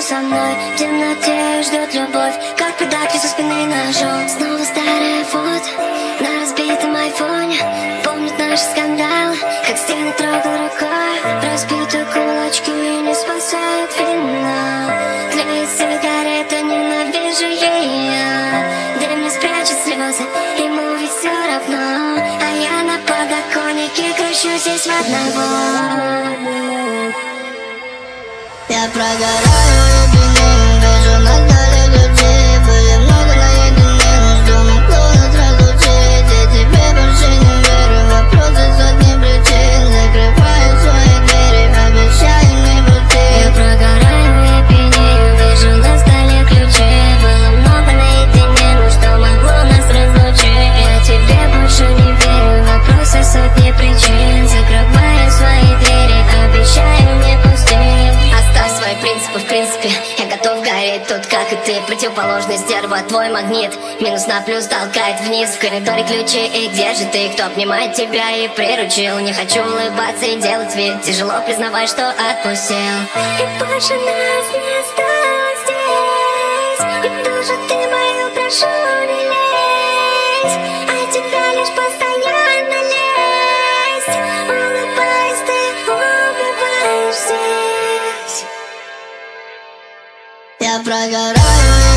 со мной в темноте ждет любовь, как подарки со спины ножом. Снова старое фото на разбитом айфоне. Помнит наши скандалы, как стены трогал рукой. Разбиты кулачки и не спасает финал. Тлеет сигарета, ненавижу ее. Дым не спрячет слезы, ему ведь все равно. А я на подоконнике кручу здесь в одного. Я прогораю и пьянею, вижу на столе ключи. Были много наедине, но что могло нас разлучить? Я тебе больше не верю, вопросы сотни причин. Закрываю свои двери, обещаю не пустить. Я прогораю и пьянею, вижу на столе ключи. Было много наедине, но что могло нас разлучить? Я тебе больше не верю, вопросы сотни причин. Закрываю свои двери, обещаю не пустить. Оставь свои принципы, в принципе я готов гореть тут, как и ты. Противоположный стерва, твой магнит. Минус на плюс толкает вниз. В коридоре ключи, и где же ты? Кто обнимает тебя и приручил? Не хочу улыбаться и делать вид. Тяжело признавать, что отпустил. И больше нас не осталось здесь. И в душу ты мою прошу не лезь. А тебя лишь постоянно лезть. Улыбаясь, ты убиваешь здесь. Я прогораю